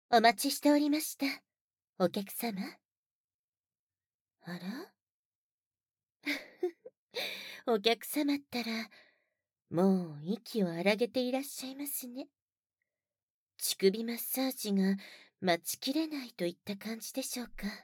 お待ちしておりました、お客様。あらお客様ったら、もう息を荒げていらっしゃいますね。乳首マッサージが待ちきれないといった感じでしょうか。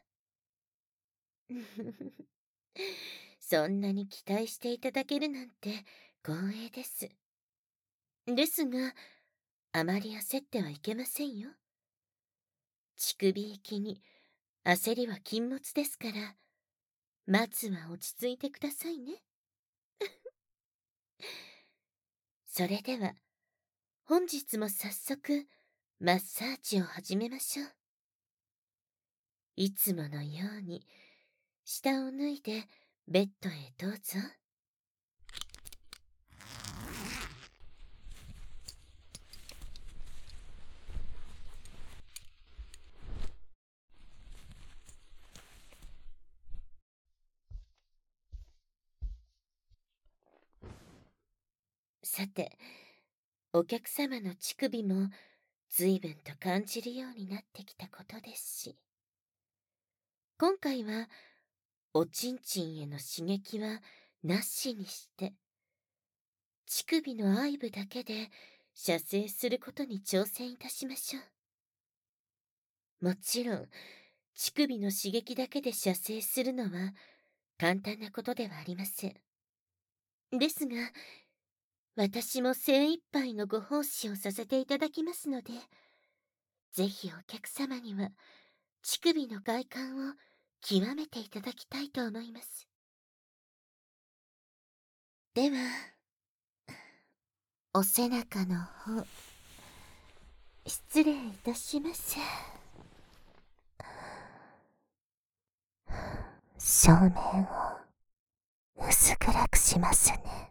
そんなに期待していただけるなんて光栄です。ですが、あまり焦ってはいけませんよ。乳首行きに焦りは禁物ですから、まずは落ち着いてくださいね。それでは、本日も早速、マッサージを始めましょう。いつものように、下を脱いでベッドへどうぞ。さて、お客様の乳首も随分と感じるようになってきたことですし、今回はおちんちんへの刺激はなしにして、乳首の愛部だけで射精することに挑戦いたしましょう。もちろん、乳首の刺激だけで射精するのは簡単なことではありません。ですが、私も精一杯のご奉仕をさせていただきますので、ぜひお客様には乳首の外観を極めていただきたいと思います。では、お背中の方、失礼いたします。正面を薄暗くしますね。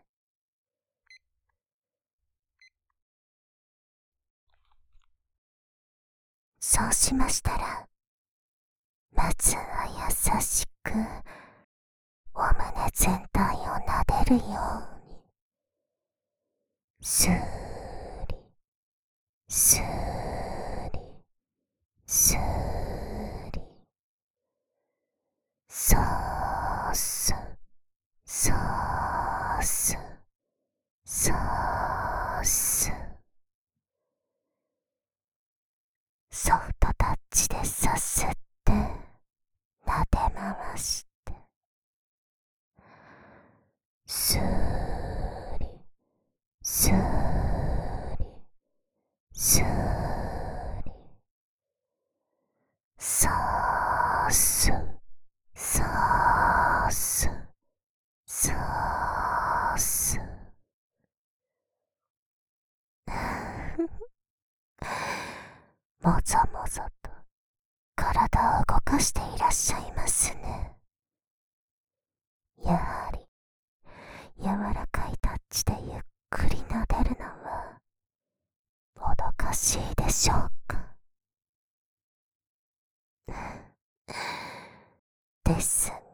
そうしましたら、まずは優しくお胸全体を撫でるように、スーリスーリスーリ、ソースソースソース、ソフトタッチでさすって撫で回して、スーリスーリスーリ、ソースソースソースもぞもぞと体を動かしていらっしゃいますね。やはり柔らかいタッチでゆっくり撫でるのはもどかしいでしょうか。ですが、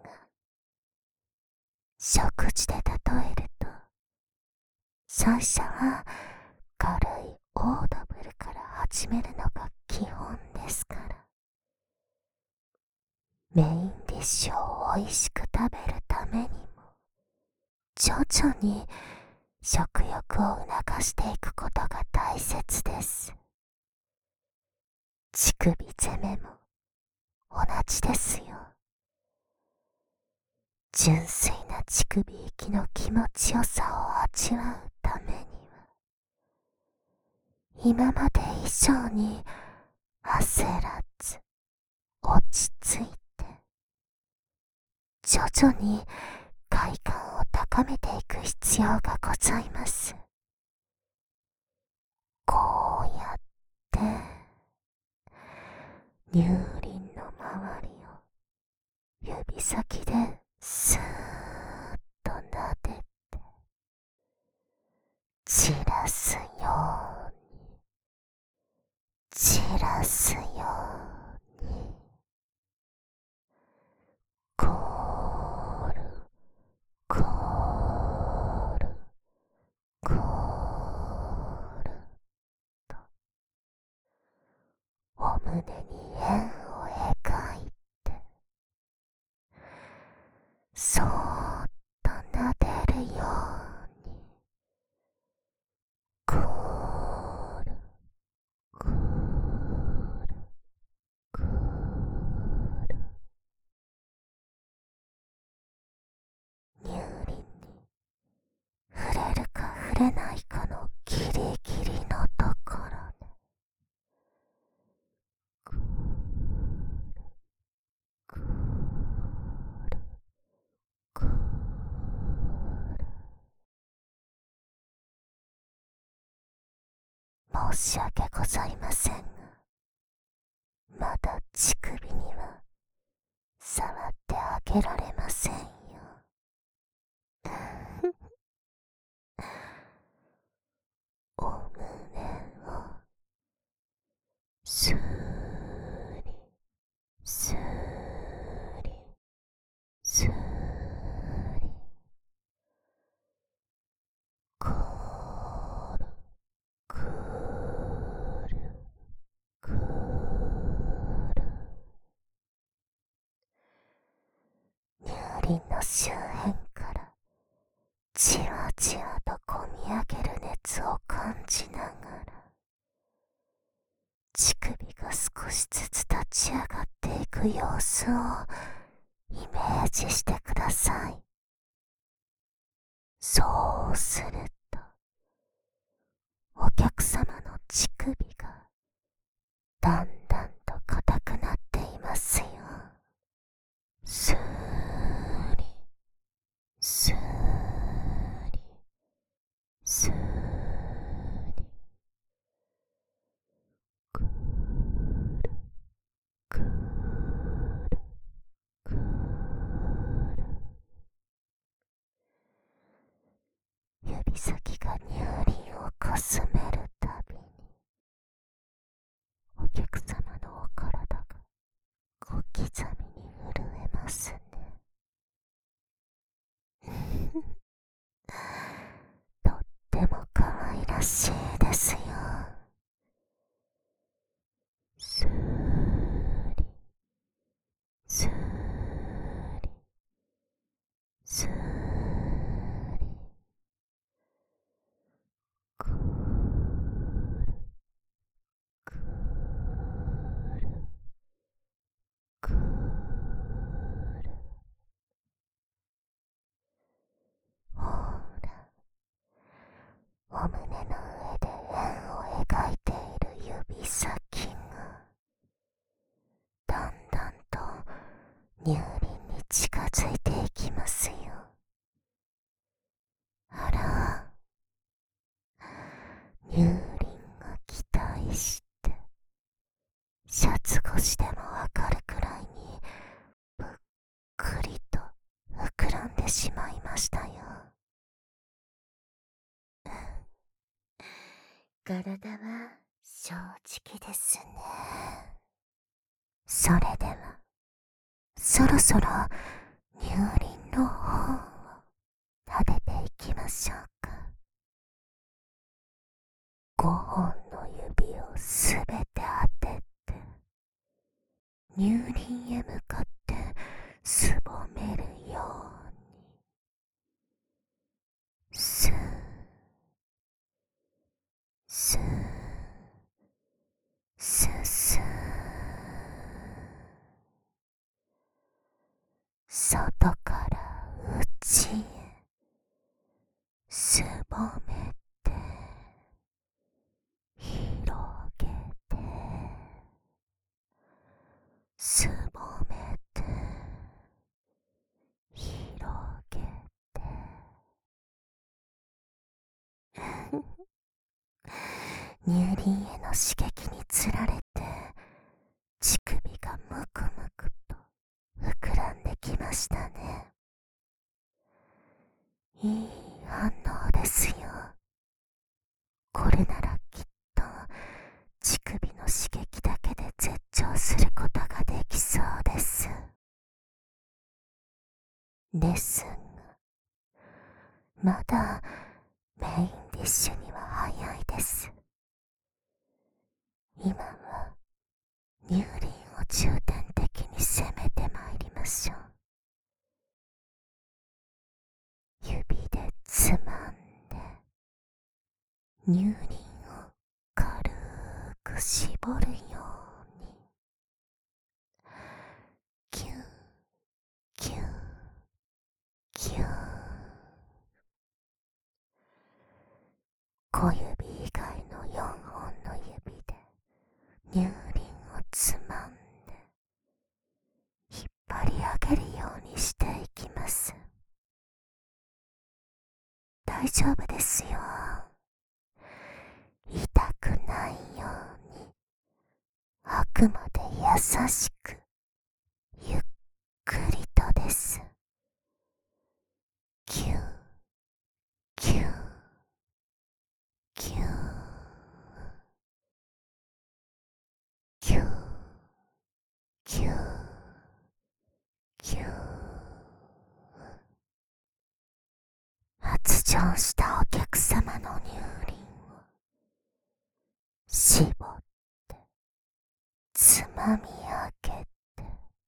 食事で例えると、最初は軽いオードブルから始めるのが基本ですから、メインディッシュを美味しく食べるためにも、徐々に食欲を促していくことが大切です。乳首攻めも同じですよ。純粋な乳首息の気持ちよさを味わうためには、今まで以上に焦らず落ち着いて、徐々に快感を高めていく必要がございます。こうやって乳輪の周りを指先でスーッと撫でて、散らすように散らすように、コールコールコールとお胸に円を描いて、そーっと撫でるように、ぐーるぐーるぐーる、乳輪に触れるか触れないかのギリギリのところで、ぐーるぐーるぐーる。申し訳ございませんが、まだ乳首には触ってあげられませんよ。お胸をスーリスーリスーリ、ぐーるぐーるぐーる。乳輪の周辺からじわじわとこみ上げる熱を感じながら、乳首が少しずつ立ち上がっていく様子をイメージしてください。そうすると、お客様の乳首がだんだんと硬くなっていますよ。スーリスーリスーリ、ぐーるぐーるぐーる。指先が乳輪をかすめるたびに、お客様のお体が小刻みに震えますね。とっても可愛らしいですよ。スーリスーリスーリ、ぐーるぐーるぐーる。ほら、お胸の上で円を描いている指先がだんだんと乳輪に近づいていきますよ。あら、乳輪が期待してシャツ越しでもわかるくらいにぷっくりと膨らんでしまいましたよ。体は正直ですね。それではそろそろ乳輪の方を撫でていきましょうか。5本の指をすべて当てて、乳輪へ向かってすぼめるように、スースースースー、外から内へすぼめて、広げて、すぼめて、広げて。乳輪への刺激につられて、乳首がむくむくと膨らんできましたね。いい反応ですよ。これならきっと乳首の刺激だけで絶頂することができそうです。ですが、まだメインディッシュには早いです。今は乳輪を重点的に攻めてまいりましょう。指でつまんで乳輪を軽く絞るように、キューキューキュー。小指以外の4本の指で乳輪をつまんで引っ張り上げるようにしていきます。大丈夫ですよ。痛くないように、あくまで優しく、ゆっくりとです。キューキューキューキューキューキュー。発情したお客様の乳輪を絞ってつまみ上げて、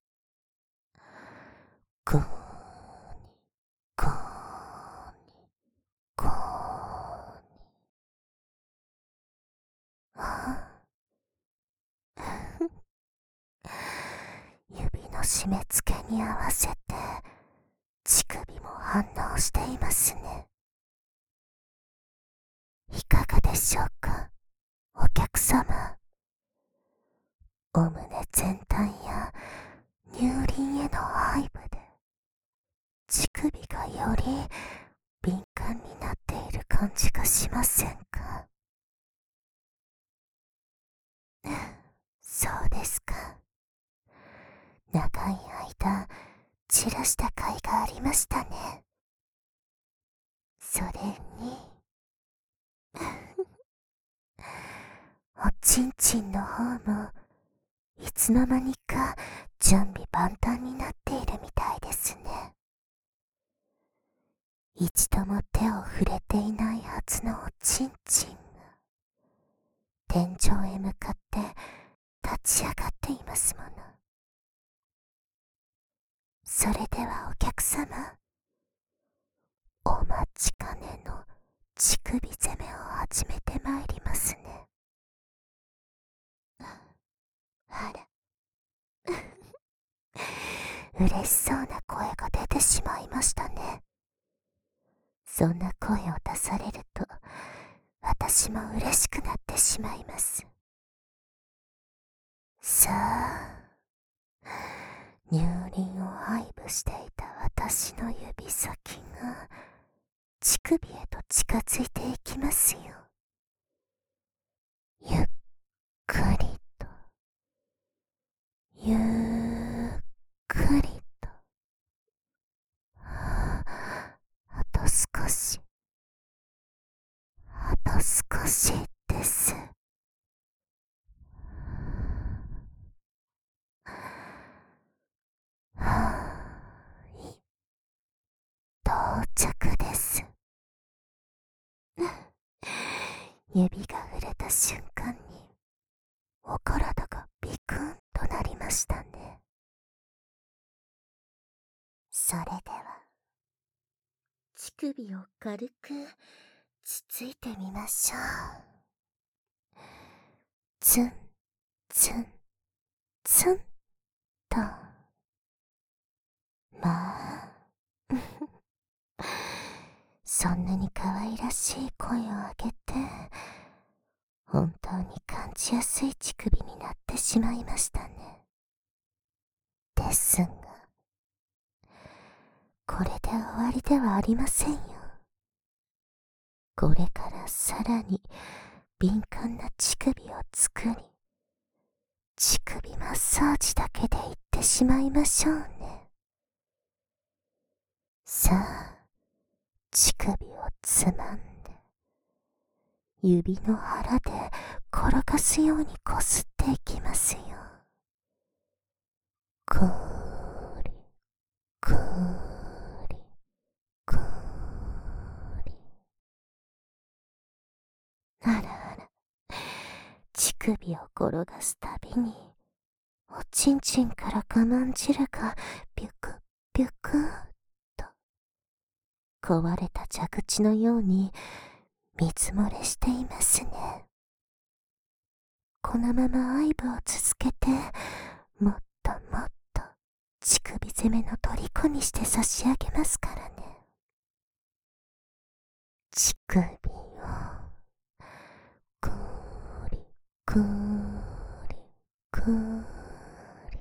グーにグーにグーに。指の締め付けに合わせて乳首も反応していますね。いかがでしょうか、お客様。お胸全体や乳輪への愛部で乳首がより敏感になっている感じがしませんか？そうですか。長い間散らした甲斐がありましたね。それにおちんちんの方もいつの間にか準備万端になっているみたいですね。一度も手を触れていないはずのおちんちんが天井へ向かって立ち上がっていますもの。それではお客様、お待ちかねの乳首攻めを始めてまいりますね。あら嬉しそうな声が出てしまいましたね。そんな声を出されると私も嬉しくなってしまいます。さあ、乳輪を愛撫していた私の指先が乳首へと近づいていきますよ。ゆっくりとゆっくりと。あと少し、あと少しです。到着です。指が触れた瞬間にお体がビクンとなりましたね。それでは乳首を軽くつついてみましょう。ツンツンツンと。まあそんなに可愛らしい声を上げて本当に感じやすい乳首になってしまいましたね。ですがこれで終わりではありませんよ。これからさらに敏感な乳首を作り、乳首マッサージだけでいってしまいましょうね。さあ、乳首をつまんで指の腹で転がすようにこすっていきますよ。ぐーりぐーりぐーり。あらあら、乳首を転がすたびにおちんちんから我慢汁がビュクビュクーと壊れた蛇口のように水漏れしていますね。このまま愛撫を続けて、もっともっと乳首攻めの虜にして差し上げますからね。乳首をくーりくーりくーり、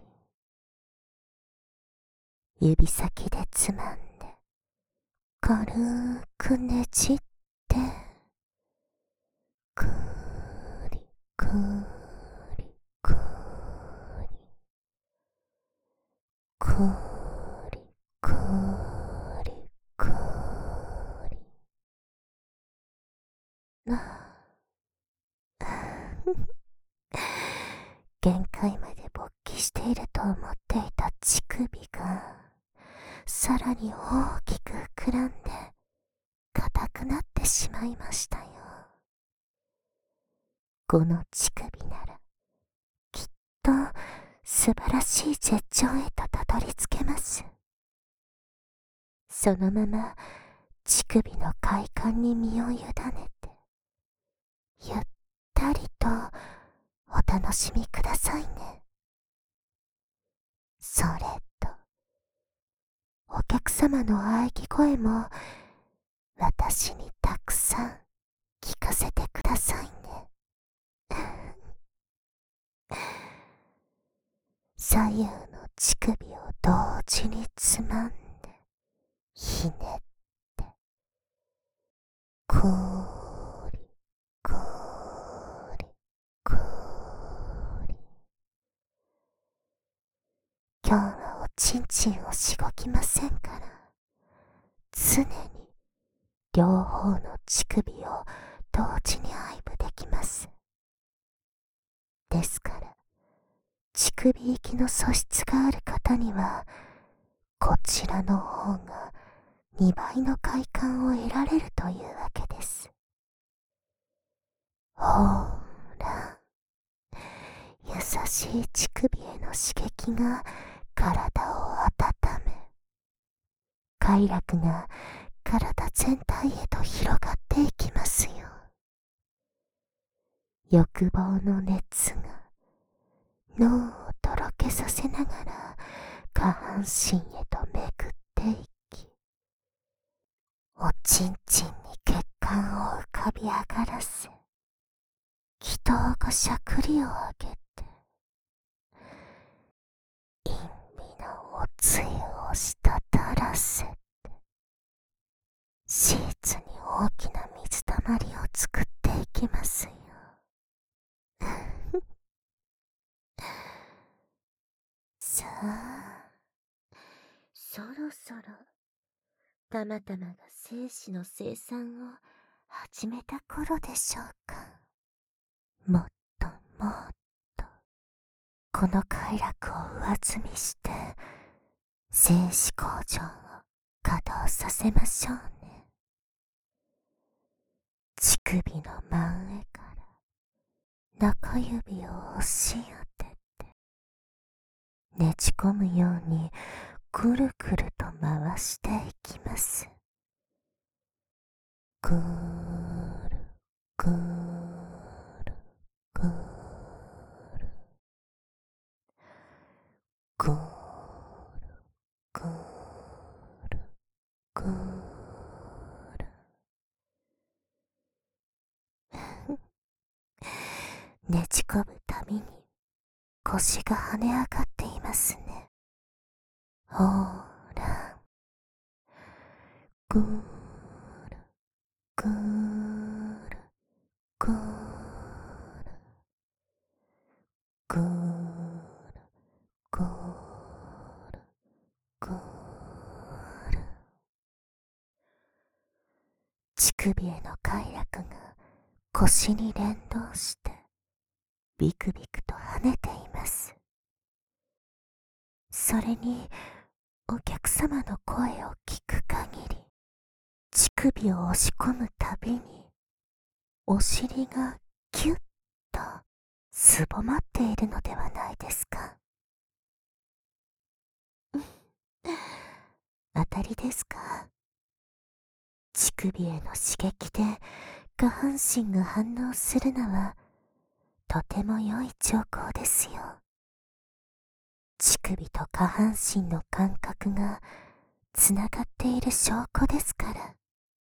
指先でつまんで軽くねじって、くーりくーりくーりくーりくーりくーり、限界まで勃起していると思っていた乳首がさらに大きく膨らんで硬くなってしまいましたよ。この乳首ならきっと素晴らしい絶頂へとたどり着けます。そのまま乳首の快感に身を委ねてゆったりとお楽しみくださいね。それとお客様の喘ぎ声も私にたくさん聞かせてくださいね。左右の乳首を同時につまんでひねってくーりくーりくーり、今日はおちんちんをしごきませんから、常に両方の乳首を同時に愛撫できます。ですから乳首域の素質がある方にはこちらの方が2倍の快感を得られるというわけです。ほーら、優しい乳首への刺激が体を温め、快楽が体全体へと広がっていきますよ。欲望の熱が脳をとろけさせながら下半身へと巡っていき、おちんちんに血管を浮かび上がらせ、気道がしゃくりを上げて、陰微なおつゆを滴らせて、シーツに大きな水たまりを作っていきますよ。さあ、そろそろたまたまが精子の生産を始めた頃でしょうか。もっともっとこの快楽を上積みして精子工場を稼働させましょうね。乳首の真上から中指を押し当ててねじ込むようにくるくると回していきます。ぐーるぐーるぐーるぐーるぐーるぐーるねじ込むたびに腰が跳ね上がっていますね。ほーら、ぐーるぐーるぐーるぐーるぐーるぐーる、乳首への快楽が腰に連動してビクビクと跳ねています。それにお客様の声を聞く限り、乳首を押し込むたびにお尻がキュッとすぼまっているのではないですか。 当たりですか？乳首への刺激で下半身が反応するのはとても良い兆候ですよ。乳首と下半身の感覚がつながっている証拠ですから。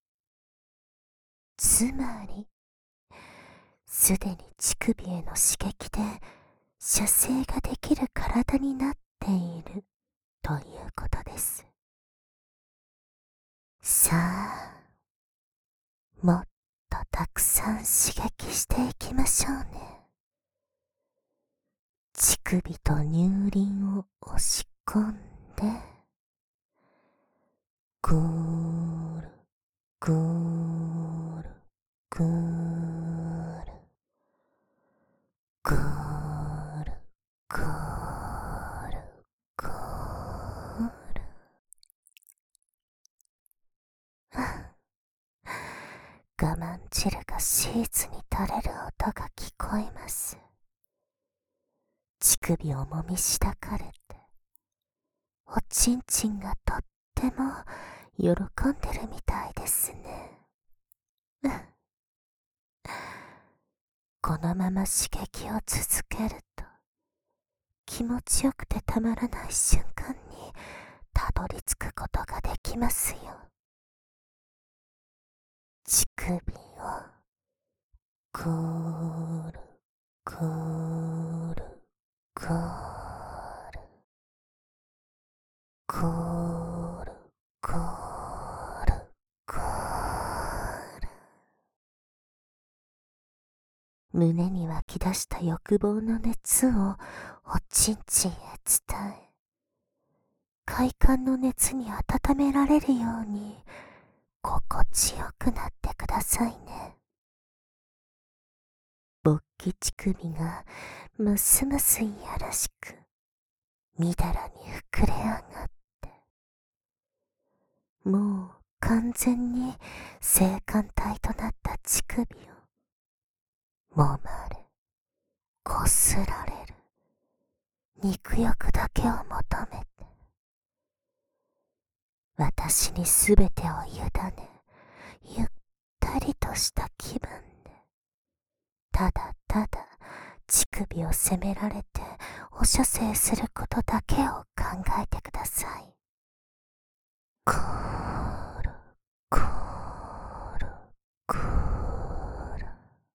つまり、すでに乳首への刺激で射精ができる体になっているということです。さあ、もっとたくさん刺激していきましょうね。乳首と乳輪を押し込んで、ぐーる、ぐーる、ぐーる、ぐーる、ぐーる、ぐーる。我慢汁がシーツに垂れる音が聞こえます。乳首をもみしだかれて、おちんちんがとっても喜んでるみたいですね。このまま刺激を続けると、気持ちよくてたまらない瞬間にたどり着くことができますよ。乳首をぐーるぐーるぐーるぐーるぐーるぐーる。胸に湧き出した欲望の熱をおちんちんへ伝え、快感の熱に温められるように心地よくなってくださいね。勃起乳首がますますいやらしく、みだらに膨れ上がって、もう完全に性感帯となった乳首を揉まれ、こすられる肉欲だけを求めて、私にすべてを委ね、ゆったりとした気分で、ただただ乳首を責められてお射精することだけを考えてください。くーる、くーる、くーる、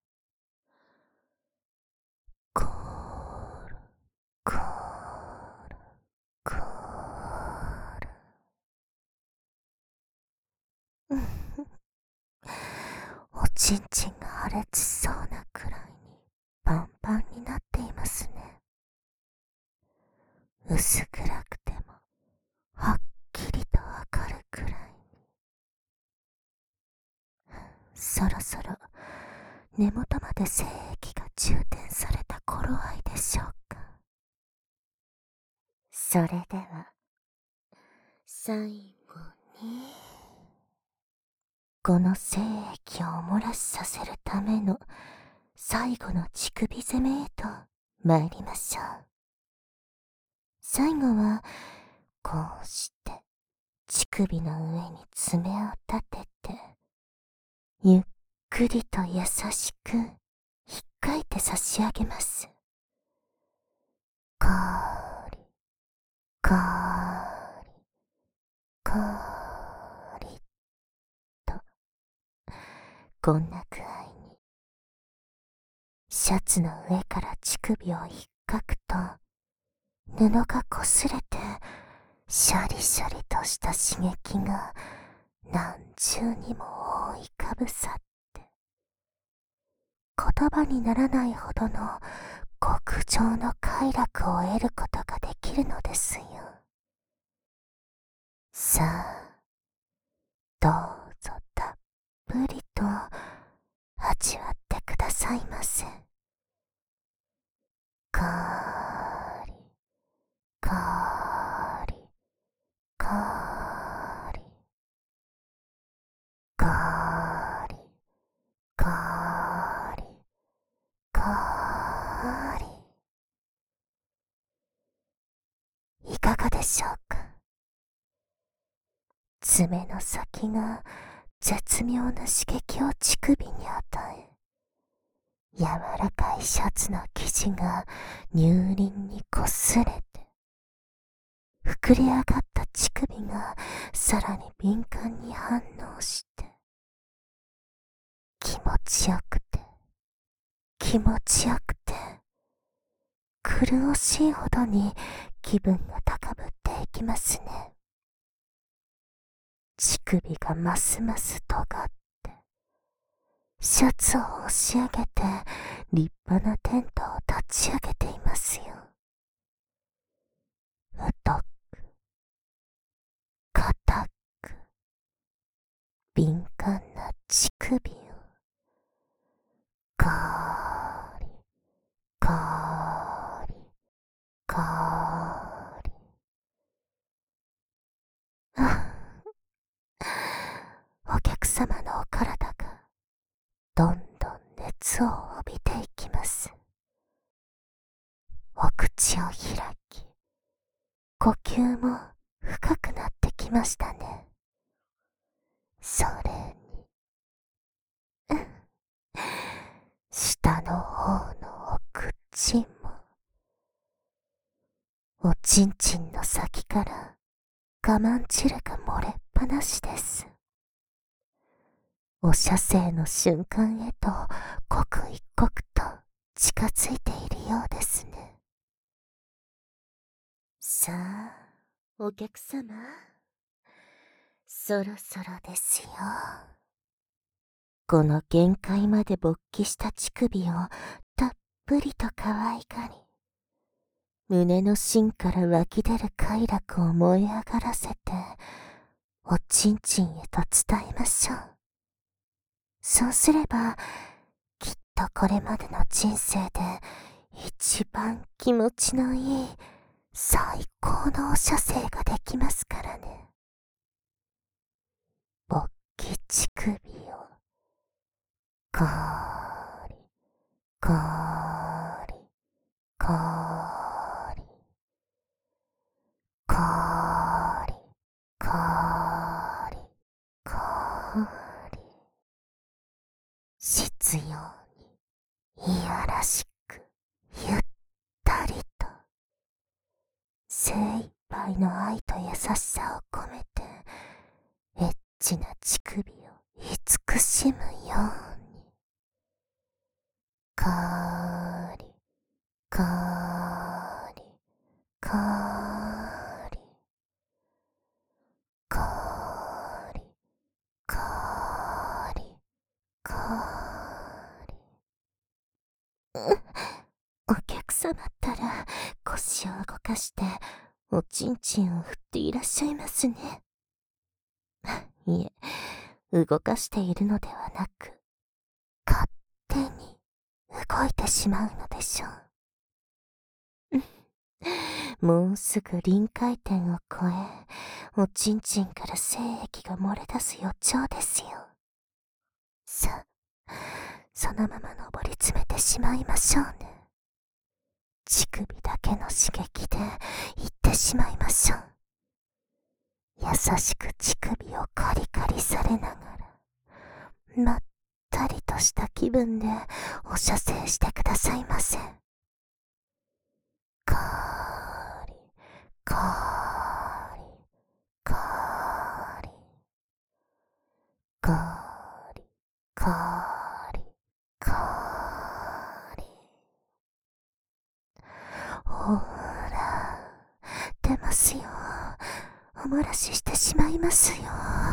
くーる、くーる、くーる。おちんちんが破裂しそうなくらいにパンパンになっていますね。薄暗くてもはっきりとわかるくらいに。そろそろ根元まで精液が充填された頃合いでしょうか。それでは最後に、この精液をお漏らしさせるための最後の乳首攻めへと参りましょう。最後はこうして乳首の上に爪を立てて、ゆっくりと優しく引っかいて差し上げます。かーり、かーり、かーりと、こんな具合に、シャツの上から乳首を引っかくと、布が擦れて、シャリシャリとした刺激が何重にも覆いかぶさって、言葉にならないほどの極上の快楽を得ることができるのですよ。さあ、どうぞたっぷりと味わってくださいませ。かーり、かーり、かーり、かーり、かーり、かーり。いかがでしょうか。 爪の先が絶妙な刺激を乳首に与え、柔らかいシャツの生地が乳輪に擦れて、膨れ上がった乳首がさらに敏感に反応して、気持ちよくて、気持ちよくて、苦しいほどに気分が高ぶっていきますね。乳首がますます尖って、シャツを押し上げて立派なテントを立ち上げていますよ。太く、硬く、敏感な乳首を、ガーリ、ガーリ、ガーリ。お客様のお体がどんどん熱を帯びていきます。お口を開き、呼吸も深くなってきましたね。それに、下の方のお口も、おちんちんの先から我慢汁が漏れっぱなしです。お射精の瞬間へと刻一刻と近づいているようですね。さあ、お客様、そろそろですよ。この限界まで勃起した乳首をたっぷりと可愛がり、胸の芯から湧き出る快楽を燃え上がらせて、おちんちんへと伝えましょう。そうすれば、きっとこれまでの人生で一番気持ちのいい最高のお射精ができますからね。勃起乳首をガーリ、ガーリ、ガーリ、ガーリ、ガーリ、ガーリ。執拗に、いやらしく、ゆったりと、精一杯の愛と優しさを込めて、エッチな乳首を慈しむように、ガーリ、ガーリ、ガーリ、ガーリ、ガーリ、ガーリ。お客様ったら腰を動かしておちんちんを振っていらっしゃいますね。いえ、動かしているのではなく、勝手に動いてしまうのでしょう。もうすぐ臨界点を超え、おちんちんから精液が漏れ出す予兆ですよ。さあ、そのまま上り詰めてしまいましょうね。乳首だけの刺激でいってしまいましょう。優しく乳首をカリカリされながら、まったりとした気分でお射精してくださいませ。カーリ、カーリ、カーリ、カーリ、カーリ、カーリ。ほら、出ますよ。お漏らししてしまいますよ。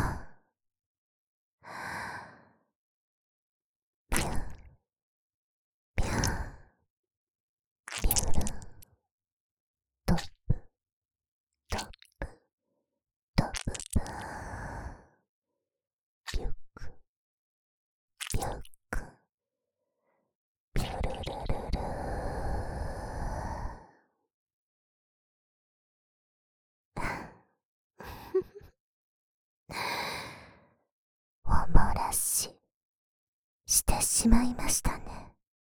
ピュン、ピュン、ピュルン、トップ、トップ、トッププー。ピュック、ピュック、ピュルルルルお漏らししてしまいましたね。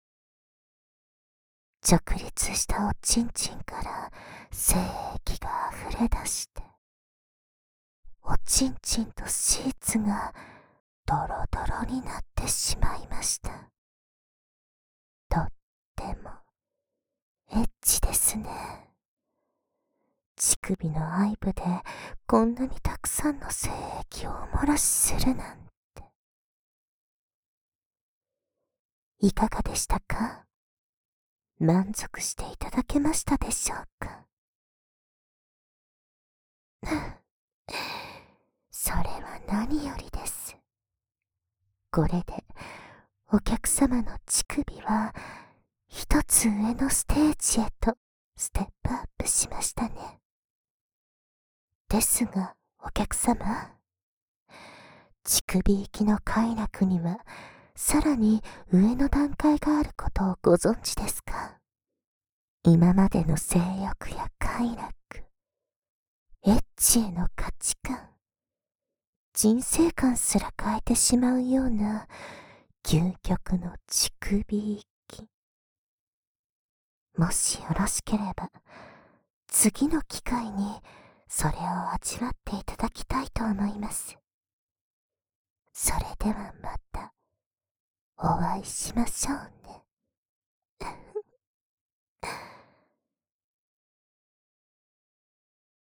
直立したおちんちんから精液が溢れ出して、 おちんちんとシーツがドロドロになってしまいました。とってもエッチですね。乳首の愛部でこんなにたくさんの精液をお漏らしするなんて。いかがでしたか？満足していただけましたでしょうか？それは何よりです。これでお客様の乳首は一つ上のステージへとステップアップしましたね。ですがお客様、乳首行きの快楽にはさらに上の段階があることをご存知ですか？今までの性欲や快楽、エッチへの価値観、人生観すら変えてしまうような究極の乳首行き。もしよろしければ次の機会にそれを味わっていただきたいと思います。それではまたお会いしましょうね。